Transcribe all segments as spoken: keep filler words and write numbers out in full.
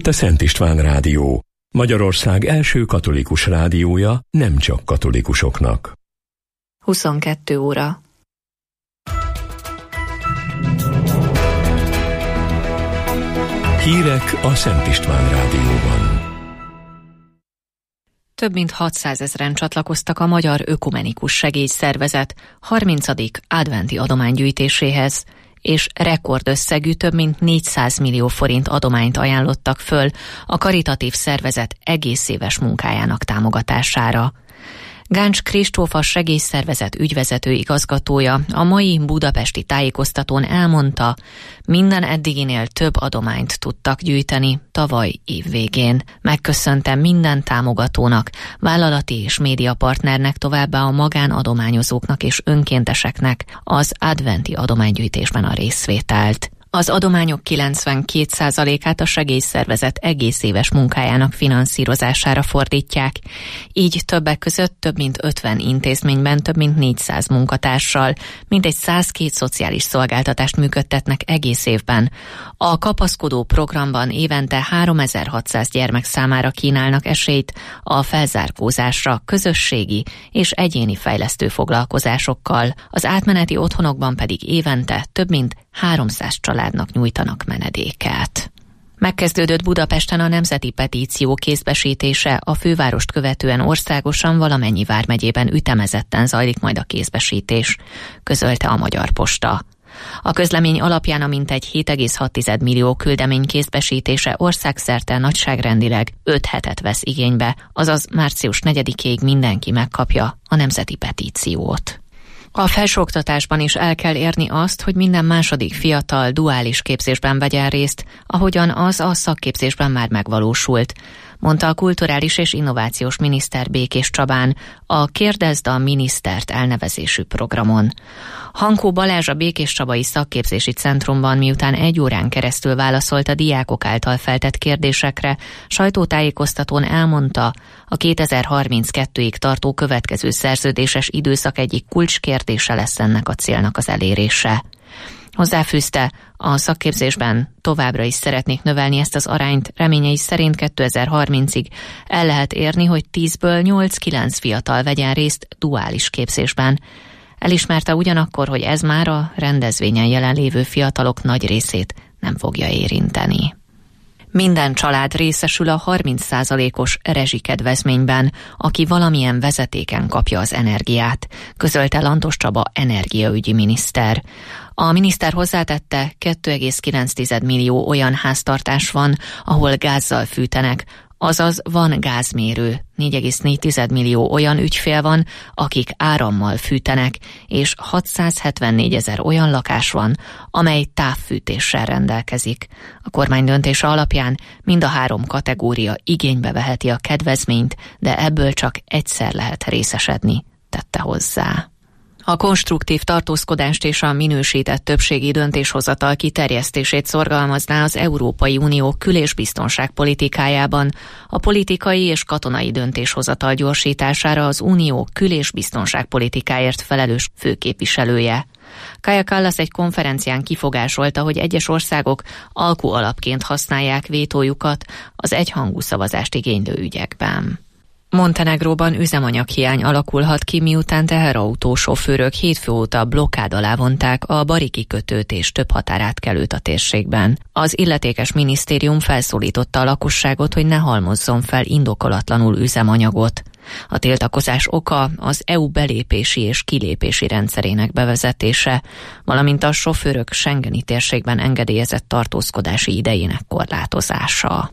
itt a Szent István Rádió, Magyarország első katolikus rádiója nem csak katolikusoknak. huszonkettő óra. Hírek a Szent István Rádióban. Több mint hatszázezren csatlakoztak a Magyar Ökumenikus Segélyszervezet harmincadik adventi adománygyűjtéséhez, és rekordösszegű több mint négyszáz millió forint adományt ajánlottak föl a karitatív szervezet egész éves munkájának támogatására. Gáncs Kristóf, a segélyszervezet ügyvezető igazgatója a mai budapesti tájékoztatón elmondta, minden eddiginél több adományt tudtak gyűjteni tavaly év végén. Megköszöntem minden támogatónak, vállalati és médiapartnernek, továbbá a magánadományozóknak és önkénteseknek az adventi adománygyűjtésben a részvételt. Az adományok kilencvenkét százalékát a segélyszervezet egész éves munkájának finanszírozására fordítják, így többek között több mint ötven intézményben több mint négyszáz munkatársal, mintegy százkettő szociális szolgáltatást működtetnek egész évben. A kapaszkodó programban évente háromezer-hatszáz gyermek számára kínálnak esélyt a felzárkózásra közösségi és egyéni fejlesztő foglalkozásokkal, az átmeneti otthonokban pedig évente több mint háromszáz családnak nyújtanak menedéket. Megkezdődött Budapesten a nemzeti petíció kézbesítése, a fővárost követően országosan valamennyi vármegyében ütemezetten zajlik majd a kézbesítés, közölte a Magyar Posta. A közlemény alapján a mintegy hét egész hat millió küldemény kézbesítése országszerte nagyságrendileg öt hetet vesz igénybe, azaz március negyedikéig mindenki megkapja a nemzeti petíciót. A felsőoktatásban is el kell érni azt, hogy minden második fiatal duális képzésben vegyen részt, ahogyan az a szakképzésben már megvalósult, mondta a kulturális és innovációs miniszter Békés Csabán a Kérdezd a minisztert elnevezésű programon. Hankó Balázs a Békés Csabai Szakképzési Centrumban miután egy órán keresztül válaszolt a diákok által feltett kérdésekre, sajtótájékoztatón elmondta, a kétezer-harminckettőig tartó következő szerződéses időszak egyik kulcskérdése lesz ennek a célnak az elérése. Hozzáfűzte, a szakképzésben továbbra is szeretnék növelni ezt az arányt, reményei szerint kétezer-harmincig el lehet érni, hogy tízből nyolc-kilenc fiatal vegyen részt duális képzésben. Elismerte ugyanakkor, hogy ez már a rendezvényen jelenlévő fiatalok nagy részét nem fogja érinteni. Minden család részesül a harminc százalékos rezsikedvezményben, aki valamilyen vezetéken kapja az energiát, közölte Lantos Csaba energiaügyi miniszter. A miniszter hozzátette, két egész kilenc millió olyan háztartás van, ahol gázzal fűtenek, azaz van gázmérő, négy egész négy millió olyan ügyfél van, akik árammal fűtenek, és hatszázhetvennégy ezer olyan lakás van, amely távfűtéssel rendelkezik. A kormány döntése alapján mind a három kategória igénybe veheti a kedvezményt, de ebből csak egyszer lehet részesedni, tette hozzá. A konstruktív tartózkodást és a minősített többségi döntéshozatal kiterjesztését szorgalmazná az Európai Unió kül- és biztonságpolitikájában, a politikai és katonai döntéshozatal gyorsítására az Unió kül- és biztonságpolitikáért felelős főképviselője. Kaja Kallas egy konferencián kifogásolta, hogy egyes országok alkualapként használják vétójukat az egyhangú szavazást igénylő ügyekben. Montenegróban üzemanyaghiány alakulhat ki, miután teherautósofőrök hétfő óta blokkád alá vonták a Bari kikötőt és több határátkelőt a térségben. Az illetékes minisztérium felszólította a lakosságot, hogy ne halmozzon fel indokolatlanul üzemanyagot. A tiltakozás oka az é u belépési és kilépési rendszerének bevezetése, valamint a sofőrök schengeni térségben engedélyezett tartózkodási idejének korlátozása.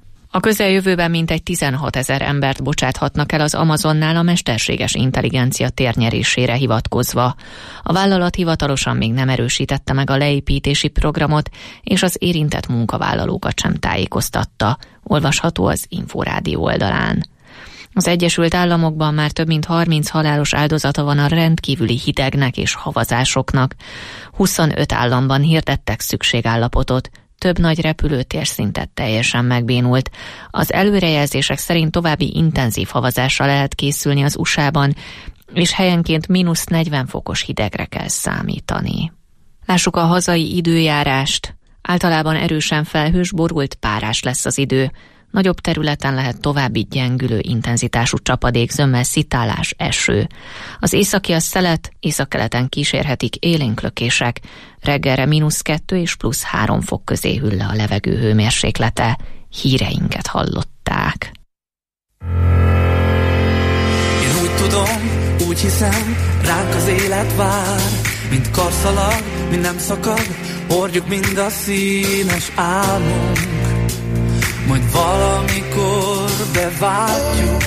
A közeljövőben mintegy tizenhat ezer embert bocsáthatnak el az Amazonnál a mesterséges intelligencia térnyerésére hivatkozva. A vállalat hivatalosan még nem erősítette meg a leépítési programot, és az érintett munkavállalókat sem tájékoztatta, olvasható az Inforádió oldalán. Az Egyesült Államokban már több mint harminc halálos áldozata van a rendkívüli hidegnek és havazásoknak. huszonöt államban hirdettek szükségállapotot, több nagy repülőtér szintet teljesen megbénult. Az előrejelzések szerint további intenzív havazásra lehet készülni az u es á-ban, és helyenként mínusz negyven fokos hidegre kell számítani. Lássuk a hazai időjárást. Általában erősen felhős, borult, párás lesz az idő. Nagyobb területen lehet további gyengülő intenzitású csapadék, zömmel, szitálás, eső. Az északi a szelet, északkeleten kísérhetik élénklökések. Reggelre mínusz kettő és plusz három fok közé hűl le a levegő hőmérséklete. Híreinket hallották. Én úgy tudom, úgy hiszem, ránk az élet vár, mint karszalag, mint nem szakad, hordjuk mind a színes álmunk, majd valamikor beváltjuk.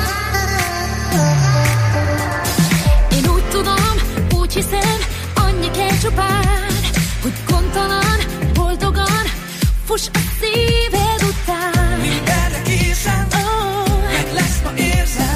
Én úgy tudom, úgy hiszem, annyi kell csupán, hogy gondtalan, boldogan fuss a szíved után. Mindenre készen, oh, meg lesz, ma érzem.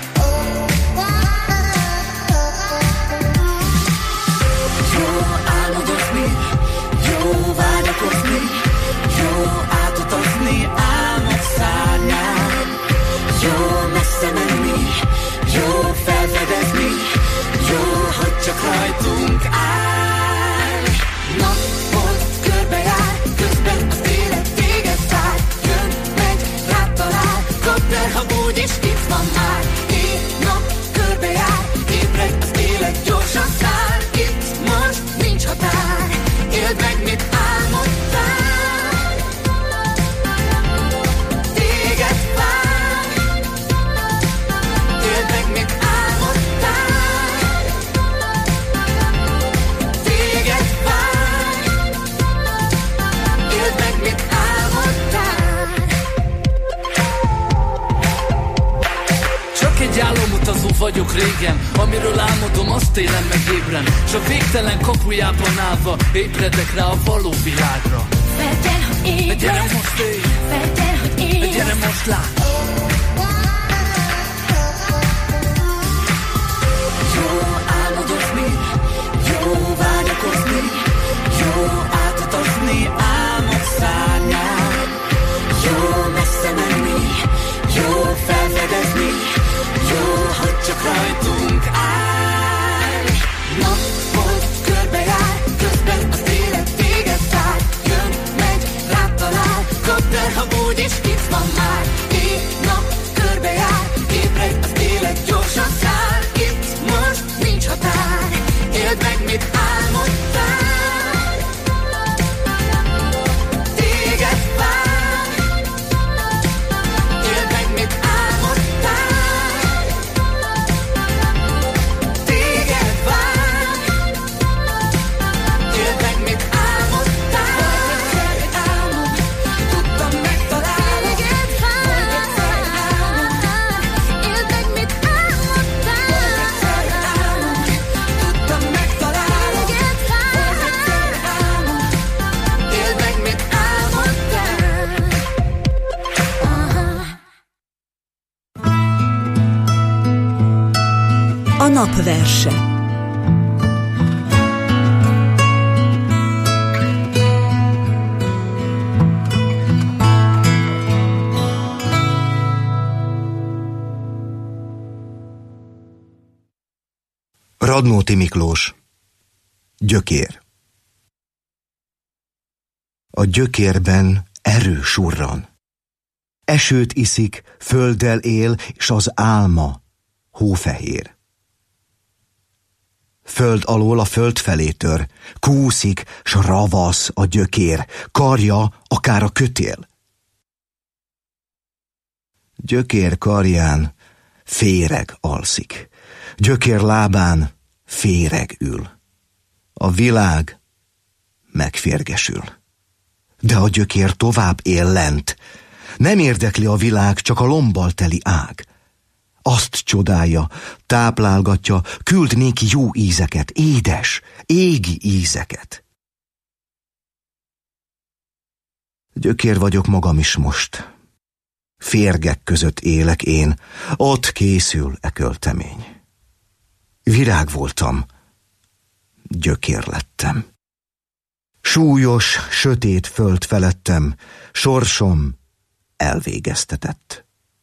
Jó álmodozni, jó vágyakozni, jó átutazni álmod szárnyán. Jó messze menni, jó felfedezni, jó, hogy csak rajtunk áll. Napod körbejár, közben az élet téged vár. Jön, megy, rád talál, kapd el, ha úgyis itt van már. Éjnap körbejár, ébredj, az élet gyorsan száll. Itt most nincs határ, éld meg, mit álmodtál. Téged vár, éld meg, mit álmodtál. Téged vár, éld meg, mit álmodtál. Csak egy álomutazó vagyok régen, amiről álmodom, azt élem meg ébren. S a végtelen kapujában állva ébredek rá a való világra. Feltel, hogy ébredsz, Gyere most élj, feltel, hogy ébredsz. gyere most lát. Jó álmodozni, jó vágyakozni, jó átutazni álmod szárnyán. Jó messze menni, jó felfedezni, jó, hogy csak rajtunk áll. Napod körbejár, közben az élet téged vár. Jön, megy, rád talál, kapd el, ha úgyis itt van már. Éjnap körbejár, ébredj, az élet gyorsan száll. Itt most nincs határ, éld meg, mit álmodtál. Téged vár, éld meg, mit álmodtál. Téged vár, éld meg, mit álmodtál. Volt egyszer egy álmom, tudtam, megtalálom. Téged vár, éld meg, mit álmodtál. Volt egyszer egy álmom, tudtam, megtalálom. Téged vár, Volt egyszer egy álmom, éld meg, mit álmodtál. A napverse. Radnóti Miklós. Gyökér. A gyökérben erő surran. Esőt iszik, földdel él, és az álma hófehér. Föld alól a föld felé tör, kúszik, s ravasz a gyökér, karja akár a kötél. Gyökér karján féreg alszik, gyökér lábán féreg ül. A világ megférgesül. De a gyökér tovább él lent. Nem érdekli a világ, csak a lombbal teli ág. Azt csodálja, táplálgatja, küld néki jó ízeket, édes, égi ízeket. Gyökér vagyok magam is most. Férgek között élek én, ott készül e költemény. Virág voltam, gyökér lettem. Súlyos, sötét föld felettem, sorsom elvégeztetett.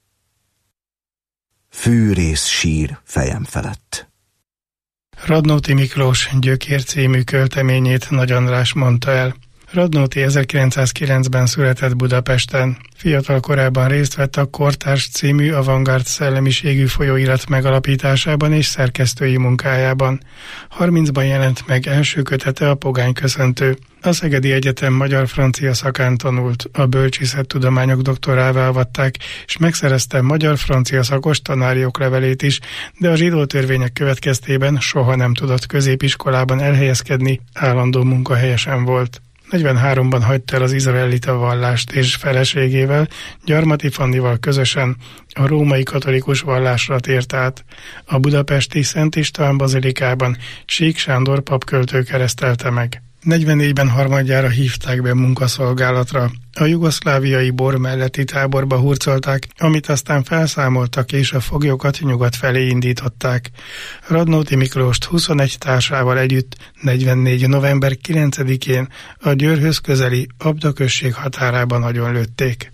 Fűrész sír fejem felett. Radnóti Miklós Gyökér című költeményét Nagy András mondta el. Radnóti ezerkilencszázkilencben született Budapesten. Fiatal korában részt vett a Kortárs című avantgárd szellemiségű folyóirat megalapításában és szerkesztői munkájában. harmincban jelent meg első kötete a Pogányköszöntő. A Szegedi Egyetem magyar-francia szakán tanult, a bölcsészettudományok doktorává avatták, és megszerezte magyar-francia szakos tanári oklevelét is, de a zsidó törvények következtében soha nem tudott középiskolában elhelyezkedni, állandó munkahelyesen volt. negyvenháromban hagyta el az izraelita vallást, és feleségével, Gyarmati Fannival közösen a római katolikus vallásra tért át. A budapesti Szent István bazilikában Csík Sándor papköltő keresztelte meg. negyvennégyben harmadjára hívták be munkaszolgálatra. A jugoszláviai bor melletti táborba hurcolták, amit aztán felszámoltak, és a foglyokat nyugat felé indították. Radnóti Miklóst huszonegy társával együtt negyvennégy november kilencedikén a Győrhöz közeli Abda község határában agyonlőtték.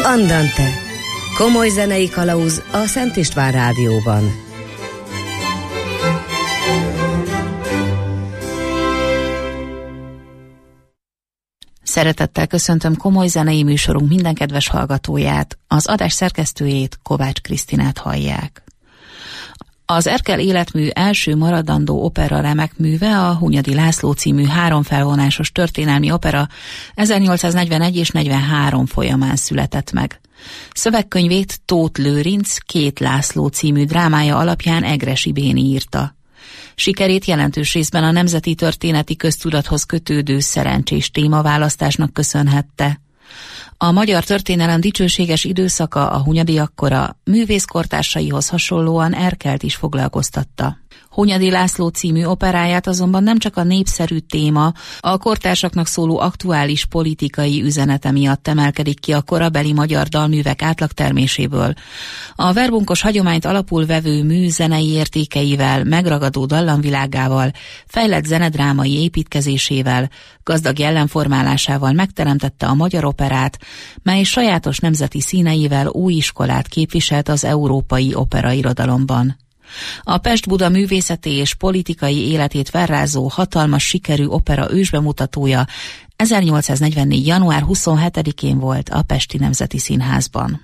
Andante. Komoly zenei kalauz a Szent István Rádióban. Szeretettel köszöntöm komoly zenei műsorunk minden kedves hallgatóját, az adás szerkesztőjét, Kovács Krisztinát hallják. Az Erkel életmű első maradandó opera remek műve, a Hunyadi László című három felvonásos történelmi opera ezernyolcszáznegyvenegy és negyvenhárom folyamán született meg. Szövegkönyvét Tóth Lőrinc Két László című drámája alapján Egressy Béni írta. Sikerét jelentős részben a nemzeti történeti köztudathoz kötődő szerencsés témaválasztásnak köszönhette. A magyar történelem dicsőséges időszaka, a hunyadiak kora, művészkortársaihoz hasonlóan Erkelt is foglalkoztatta. Hunyadi László című operáját azonban nem csak a népszerű téma, a kortársaknak szóló aktuális politikai üzenete miatt emelkedik ki a korabeli magyar dalművek átlagterméséből. A verbunkos hagyományt alapul vevő mű zenei értékeivel, megragadó dallamvilágával, fejlett zenedrámai építkezésével, gazdag jellemformálásával megteremtette a magyar operát, mely sajátos nemzeti színeivel új iskolát képviselt az európai operairodalomban. A Pest-Buda művészeti és politikai életét felrázó hatalmas sikerű opera ősbemutatója ezernyolcszáznegyvennégy. január huszonhetedikén volt a Pesti Nemzeti Színházban.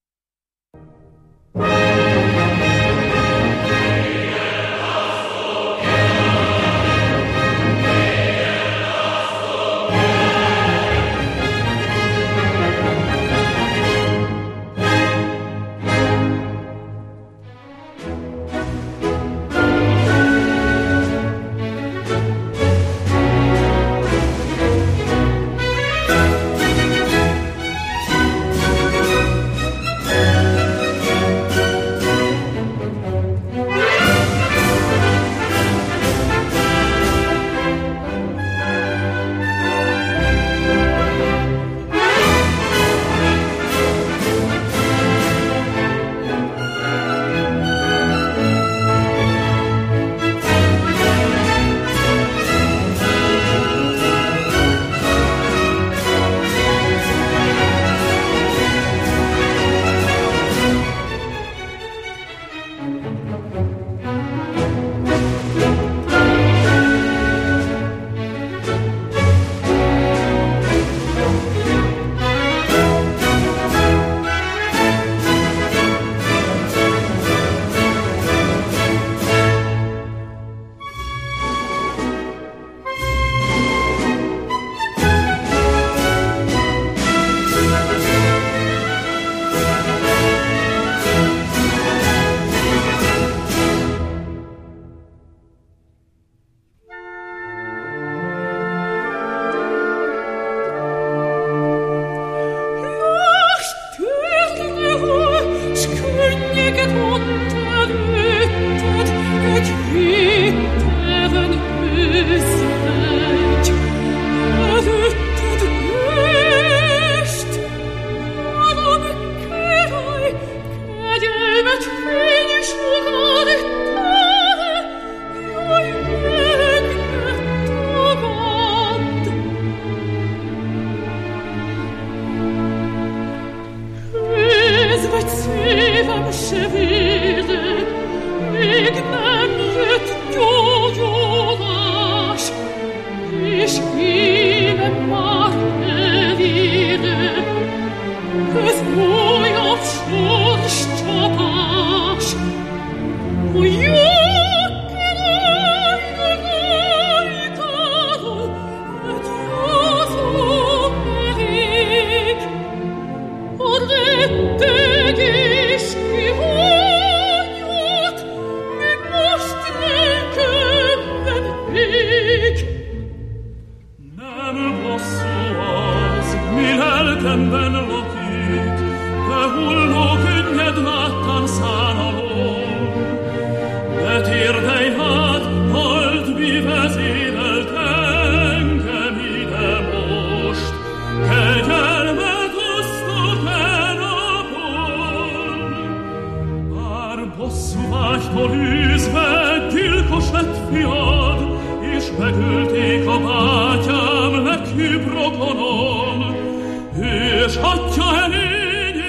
Megölték a bátyám legjobb rokonom, és hatja elény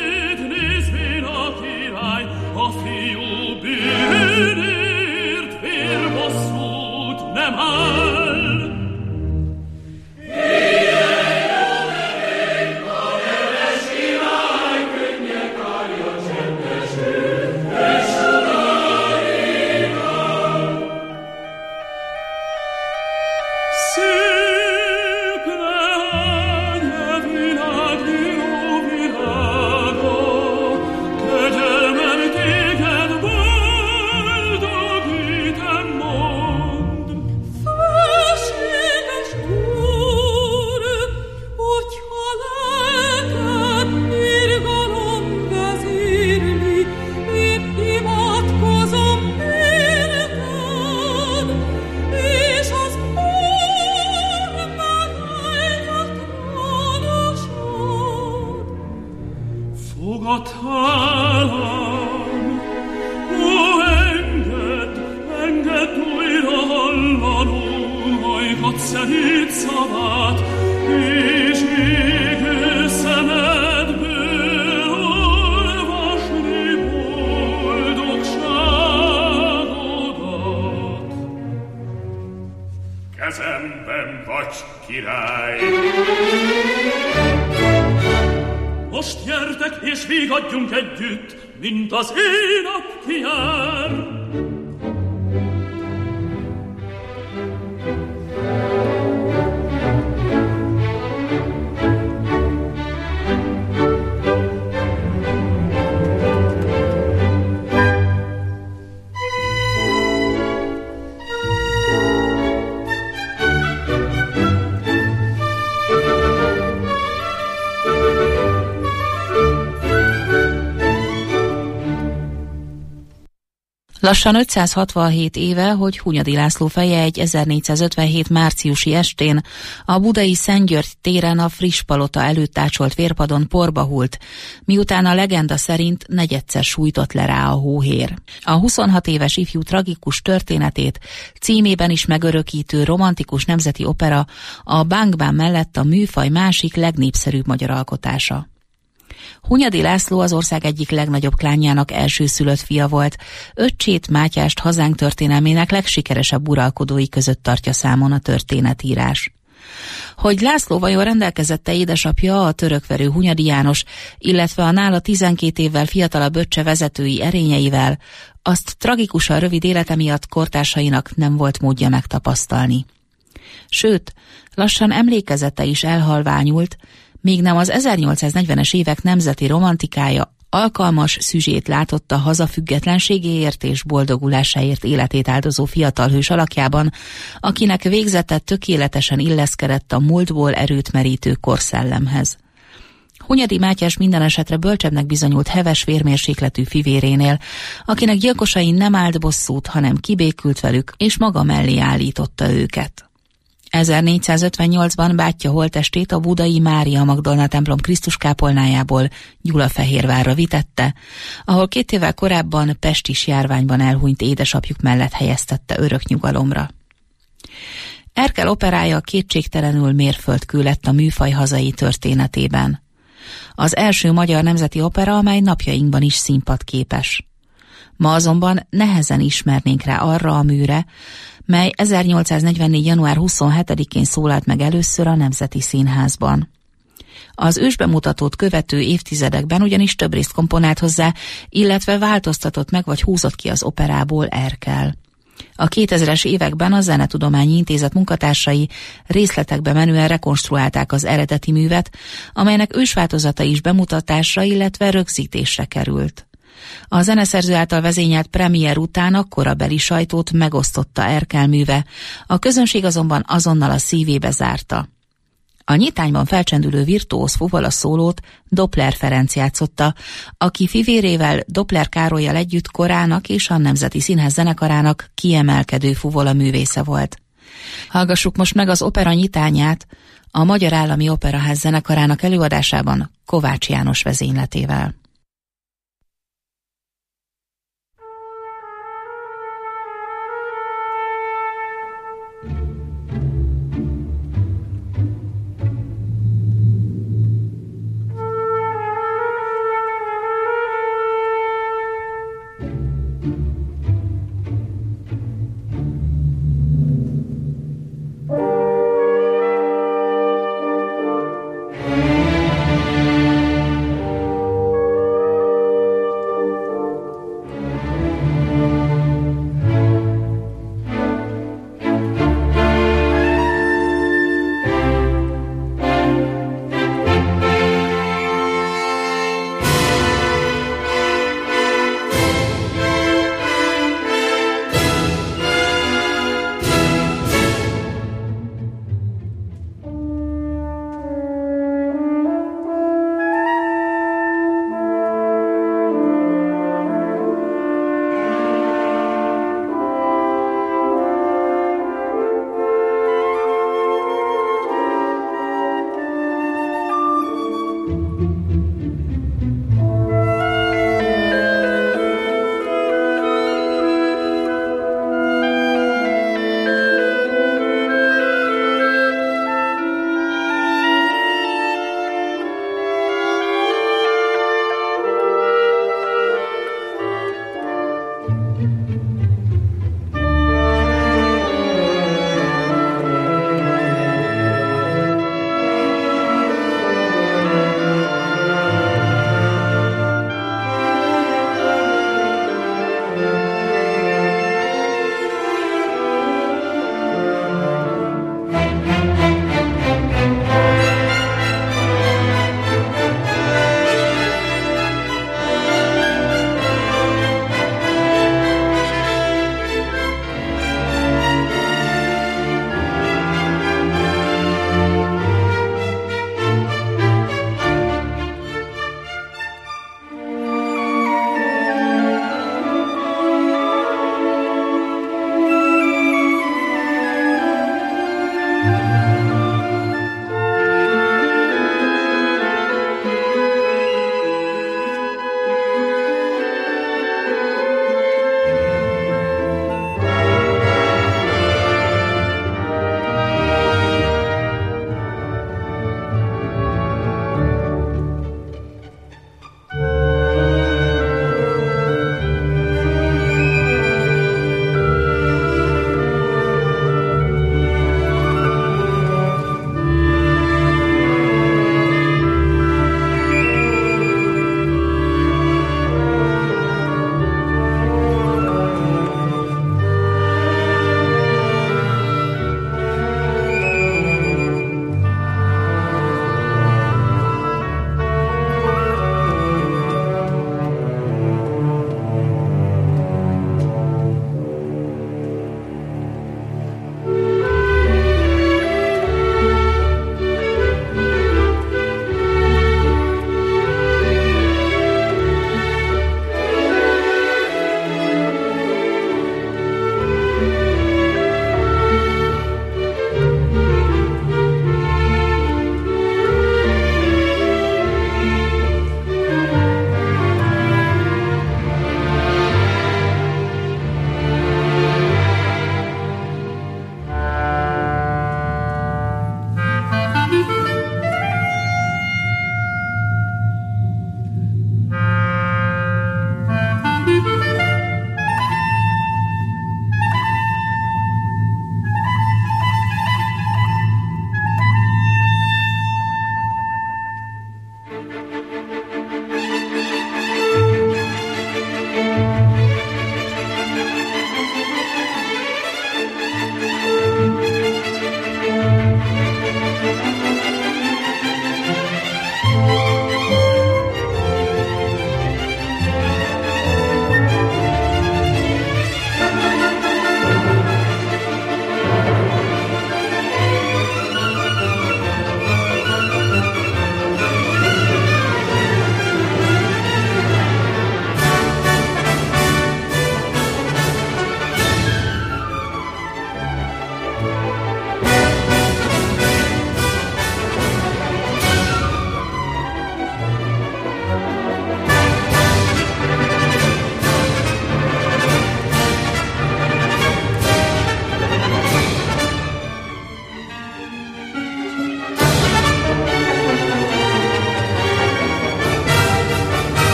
Gott hálám, ó, engedd, engedd újra hallanom, haj Gott szelíd szavát, és égő szemedből olvasni boldogságodat. Kezemben vagy, király! Most gyertek, és végadjunk együtt, mint az éjnap kijár. Lassan ötszázhatvanhét éve, hogy Hunyadi László feje egy ezernégyszázötvenhét márciusi estén a budai Szentgyörgy téren a Frisspalota előtt ácsolt vérpadon porba hult, miután a legenda szerint negyedszer sújtott le rá a hóhér. A huszonhat éves ifjú tragikus történetét címében is megörökítő romantikus nemzeti opera a Bánk-bán mellett a műfaj másik legnépszerűbb magyar alkotása. Hunyadi László az ország egyik legnagyobb klánjának elsőszülött fia volt, öccsét, Mátyást hazánk történelmének legsikeresebb uralkodói között tartja számon a történetírás. Hogy László vajon rendelkezette édesapja, a törökverő Hunyadi János, illetve a nála tizenkét évvel fiatalabb öccse vezetői erényeivel, azt tragikusan rövid élete miatt kortársainak nem volt módja megtapasztalni. Sőt, lassan emlékezete is elhalványult, míg nem az ezernyolcszáznegyvenes évek nemzeti romantikája alkalmas szüzsét látott a haza függetlenségéért és boldogulásáért életét áldozó fiatal hős alakjában, akinek végzete tökéletesen illeszkedett a múltból erőt merítő korszellemhez. Hunyadi Mátyás minden esetre bölcsebbnek bizonyult heves vérmérsékletű fivérénél, akinek gyilkosai nem állt bosszút, hanem kibékült velük, és maga mellé állította őket. ezernégyszázötvennyolcban bátyja holttestét a budai Mária Magdolna templom Krisztus kápolnájából Gyulafehérvárra vitette, ahol két évvel korábban pestis járványban elhunyt édesapjuk mellett helyeztette örök nyugalomra. Erkel operája kétségtelenül mérföldkő lett a műfaj hazai történetében. Az első magyar nemzeti opera, amely napjainkban is színpadképes. Ma azonban nehezen ismernénk rá arra a műre, mely ezernyolcszáznegyvennégy. január huszonhetedikén szólalt meg először a Nemzeti Színházban. Az ősbemutatót követő évtizedekben ugyanis több részt komponált hozzá, illetve változtatott meg vagy húzott ki az operából Erkel. A kétezres években a Zenetudományi Intézet munkatársai részletekbe menően rekonstruálták az eredeti művet, amelynek ősváltozata is bemutatásra, illetve rögzítésre került. A zeneszerző által vezényelt premier után a korabeli sajtót megosztotta Erkel műve, a közönség azonban azonnal a szívébe zárta. A nyitányban felcsendülő virtuóz fuvola szólót Doppler Ferenc játszotta, aki fivérével Doppler Károllyal együtt korának és a Nemzeti Színház zenekarának kiemelkedő fuvola művésze volt. Hallgassuk most meg az opera nyitányát a Magyar Állami Operaház zenekarának előadásában Kovács János vezényletével. Thank you.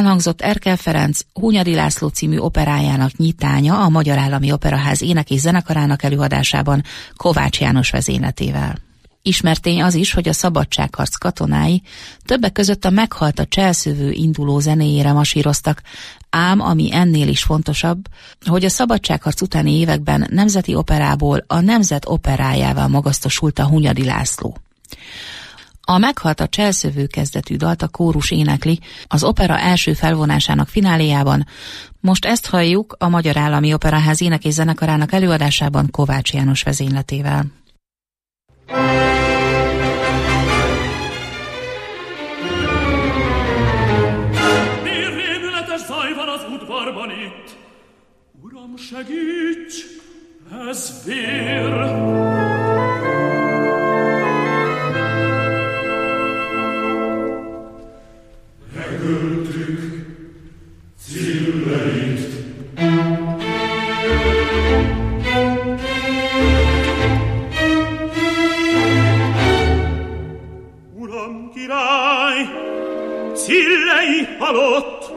elhangzott Erkel Ferenc Hunyadi László című operájának nyitánya a Magyar Állami Operaház ének és zenekarának előadásában Kovács János vezényletével. Ismert tény az is, hogy a szabadságharc katonái többek között a Meghalt a cselszövő induló zenéjére masíroztak, ám ami ennél is fontosabb, hogy a szabadságharc utáni években nemzeti operából a nemzet operájával magasztosult a Hunyadi László. A Meghalt a cselszövő kezdetű dalt a kórus énekli az opera első felvonásának fináléjában. Most ezt halljuk a Magyar Állami Operaház ének és zenekarának előadásában Kovács János vezényletével. Rémületes zaj van az udvarban itt. Uram, segíts, ez vér. Megöltük Cilleit. Uram király, Cillei halott,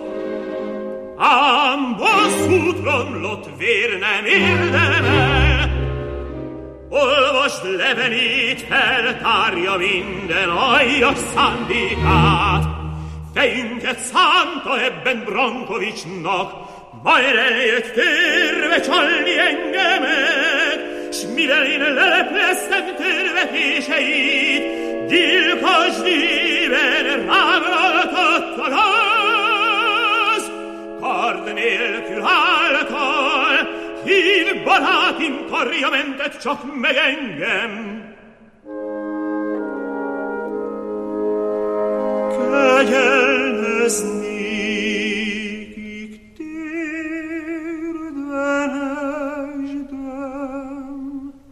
ám bosszút romlott vér nem érdemel. Olvasd levelét, feltárja minden aljas szándékát. Fejünket szánta ebben Brankovicsnak, majd eljött térve csalni engemet, s mivel én lelepleztem törvetéseit, gyilkos dívben rágaltattad az, kard nélkül által, hív barátim karjamentet csak meg engem. Kegyelmeznékig térdenesdem.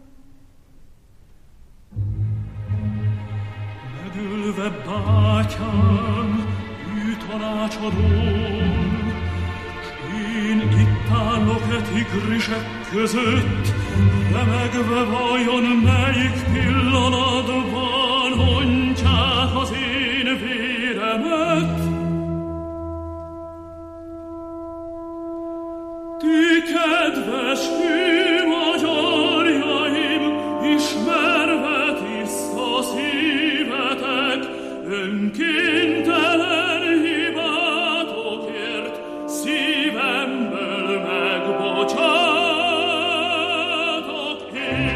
Megülve bátyám, ő tanácsadón, én itt állok e tigrisek között, remegve vajon melyik pillanatban ontják az én véremet. Ti kedves hű magyarjaim, ismerve tiszta szívetek, önkéntelen hibátokért szívemből megbocsátok én.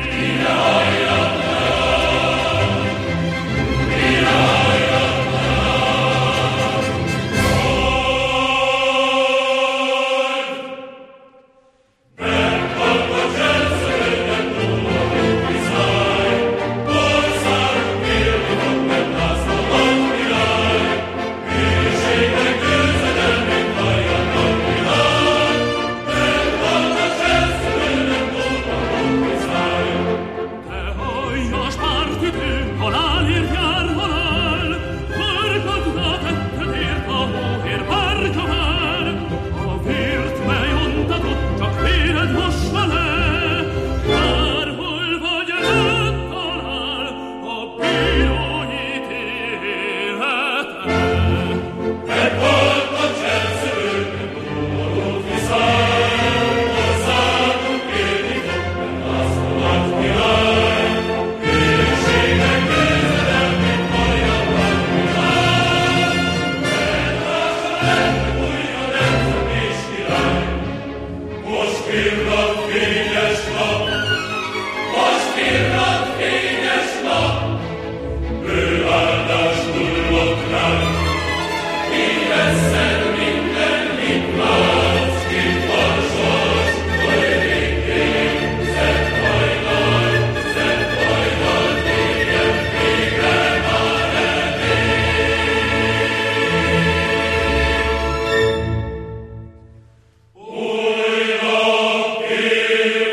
Újra kér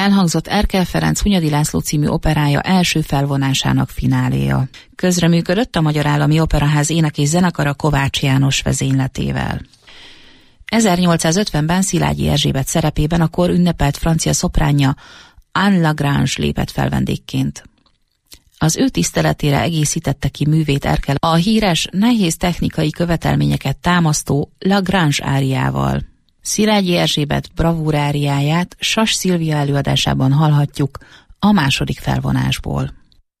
elhangzott Erkel Ferenc Hunyadi László című operája első felvonásának fináléja. Közreműködött a Magyar Állami Operaház ének- és zenekara Kovács János vezényletével. ezernyolcszázötvenben Szilágyi Erzsébet szerepében a kor ünnepelt francia szopránja Anne Lagrange lépett fel vendégként. Az ő tiszteletére egészítette ki művét Erkel a híres, nehéz technikai követelményeket támasztó Lagrange áriával. Szilágyi Erzsébet bravúr áriáját Sas Szilvia előadásában hallhatjuk a második felvonásból.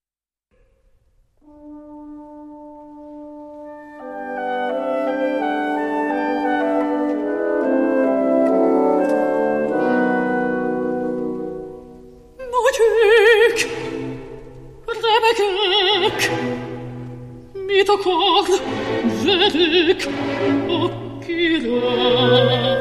Nagyék, remegek, mit akar velük a király?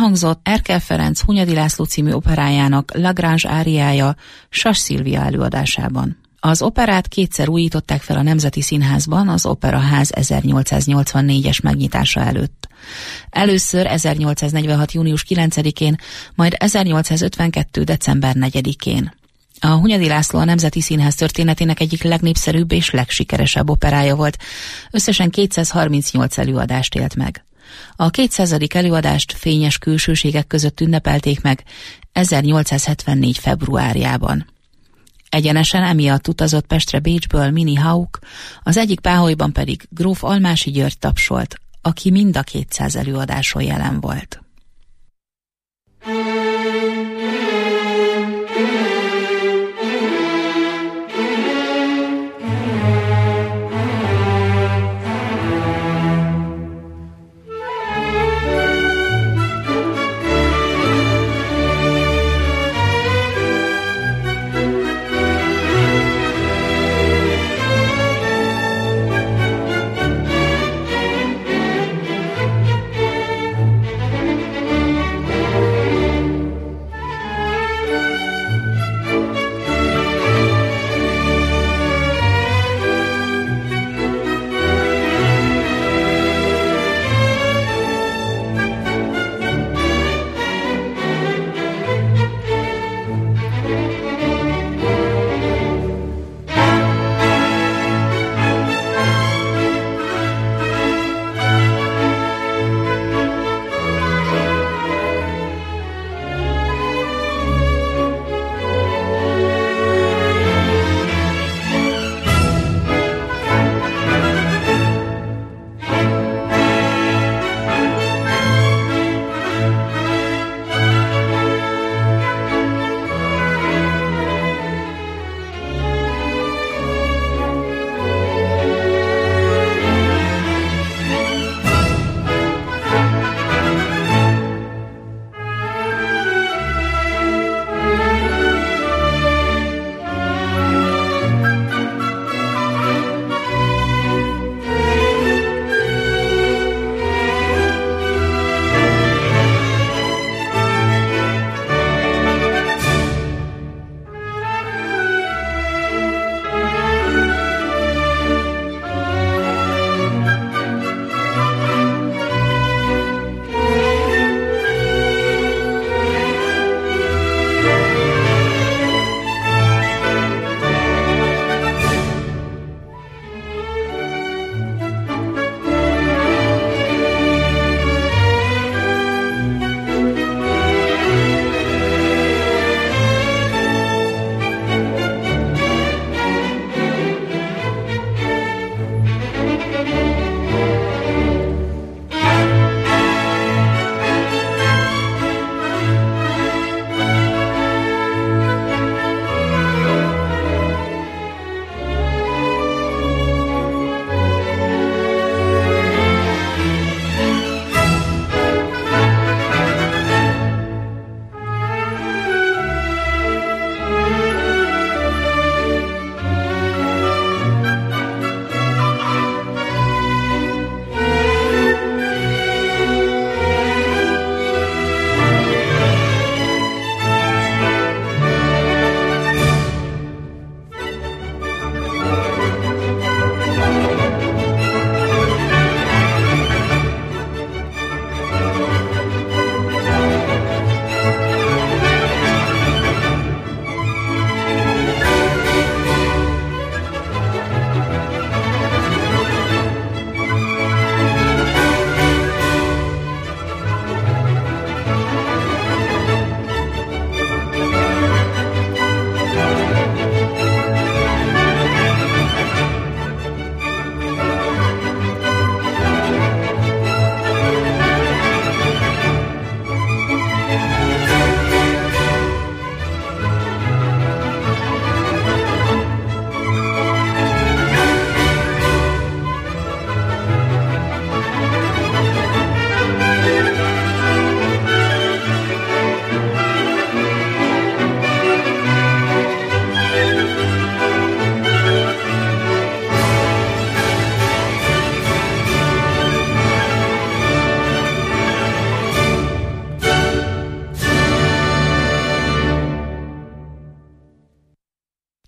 elhangzott Erkel Ferenc Hunyadi László című operájának Lagrange áriája Sas Szilvia előadásában. Az operát kétszer újították fel a Nemzeti Színházban az Operaház ezernyolcszáznyolcvannégyes megnyitása előtt. Először ezernyolcszáznegyvenhat június kilencedikén, majd ezernyolcszázötvenkettő december negyedikén. A Hunyadi László a Nemzeti Színház történetének egyik legnépszerűbb és legsikeresebb operája volt. Összesen kétszázharmincnyolc előadást élt meg. A kétszázadik előadást fényes külsőségek között ünnepelték meg ezernyolcszázhetvennégy februárjában. Egyenesen emiatt utazott Pestre Bécsből Mini Hauk, az egyik páholyban pedig gróf Almási György tapsolt, aki mind a kétszáz előadáson jelen volt.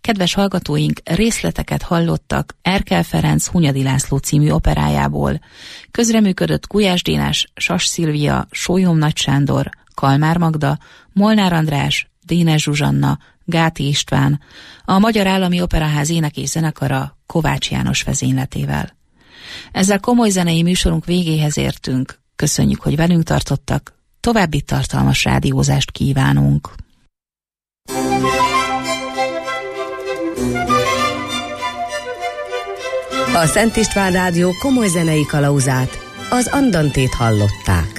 Kedves hallgatóink, részleteket hallottak Erkel Ferenc Hunyadi László című operájából. Közreműködött Gulyás Dénes, Sas Szilvia, Sólyom Nagy Sándor, Kalmár Magda, Molnár András, Dénes Zsuzsanna, Gáti István, a Magyar Állami Operaház ének és zenekara Kovács János vezényletével. Ezzel komoly zenei műsorunk végéhez értünk. Köszönjük, hogy velünk tartottak, további tartalmas rádiózást kívánunk. A Szent István Rádió komoly zenei kalauzát, az Andantét hallották.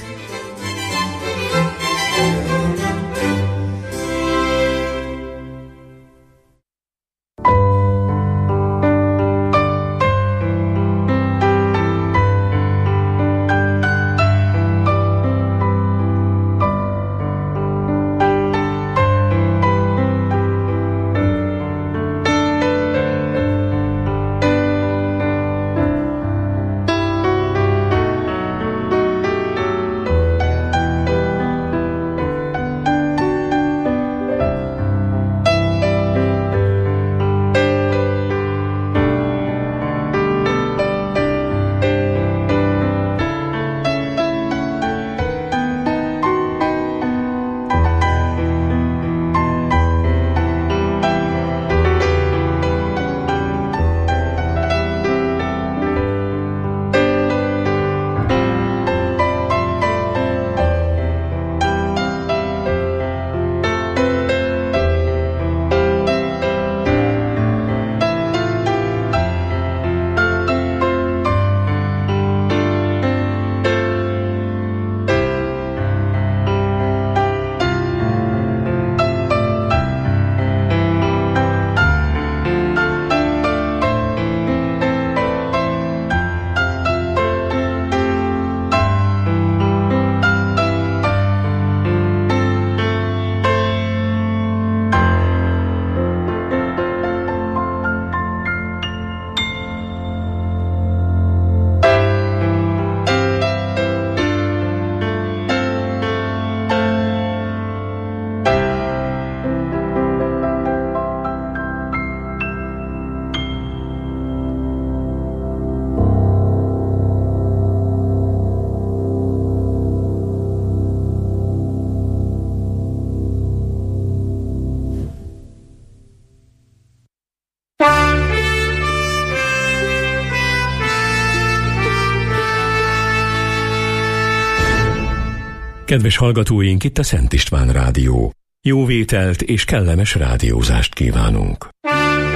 Kedves hallgatóink, itt a Szent István Rádió. Jó vételt és kellemes rádiózást kívánunk.